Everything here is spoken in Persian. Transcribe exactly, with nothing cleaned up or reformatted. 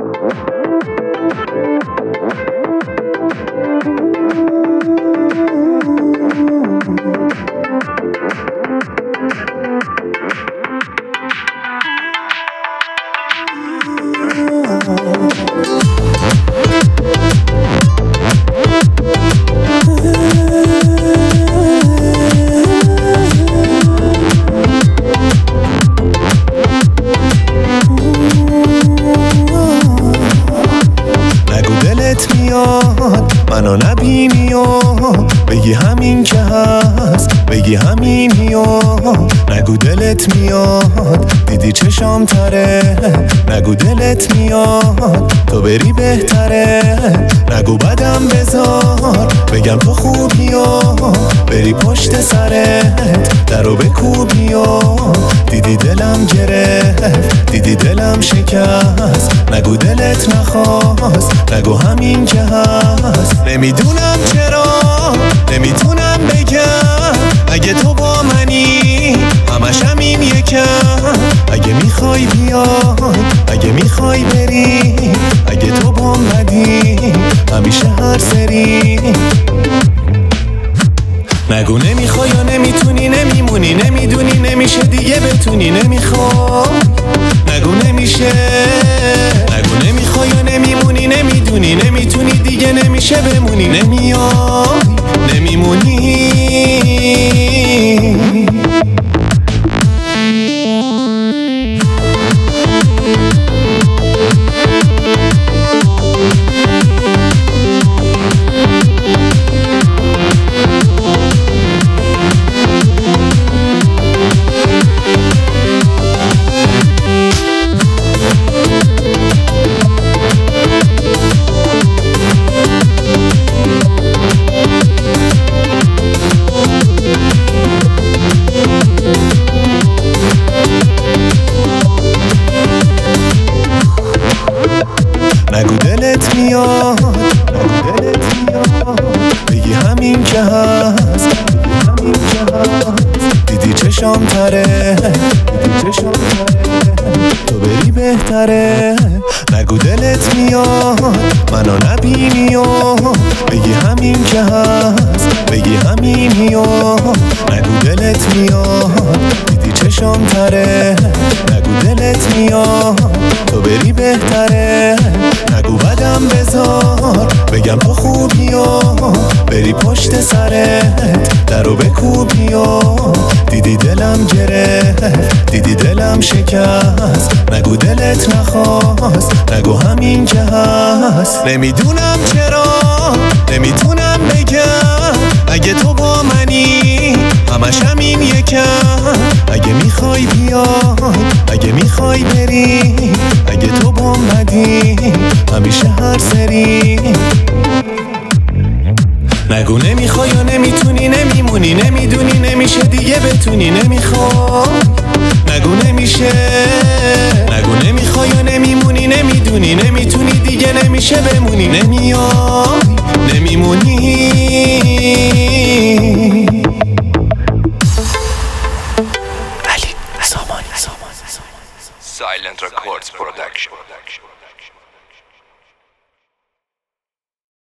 منو نبینی و بگی همین که هست، بگی همینی و نگو دلت میاد دیدی چشام تره، نگو دلت میاد تو بری بهتره، نگو بدم بذار بگم تو خوبی و بری پشت سرت درو بکوبی و دیدی دلم گرفت، دیدی دلم شکست، نگو دلت نخواست، نگو همین که هست. نمیدونم چرا نمیتونم بگم اگه تو با منی همش همین یکم، اگه میخوای بیا اگه میخوای بری، اگه تو با بدی همیشه هر سری، نگو نمیخوای یا نمیتونی نمیمونی نمیدونی نمیشه دیگه بتونی نمیخوای، نگو نمیشه، نگو نمیخوای یا نمیمونی نمیدونی نمیتونی دیگه نمیشه بمونی نمیای نمیمونی. نگو دلت میاد، نگو دلت میاد بگی همین که هست، همین که هست دیدی چشام تره، دیدی چشام تره تو بری بهتره، نگو دلت میاد منو نبینی و بگی همین که هست، بگی همینی و نگو دلت میاد دیدی چشام تره، نگو دلت میاد تو بری بهتره، نگو بدم بذار بگم تو خوبی و بری پشت سرت درو بکوبی و دیدی دلم گرفت، دیدی دلم شکست، نگو دلت نخواست، نگو همین که هست. نمیدونم چرا نمیتونم بگم اگه تو با منی همش همین یکم، اگه میخوای بیا اگه میخوای بری، اگه تو با بدی همیشه هر سری، نگو نمیخوای یا نمیتونی نمیمونی نمیدونی نمیشه دیگه بتونی نمیخوای، نگو نمیشه، نگو نمیخوای یا نمیمونی نمیدونی نمیتونی دیگه نمیشه بمونی نمیای نمیمونی. Silent Record.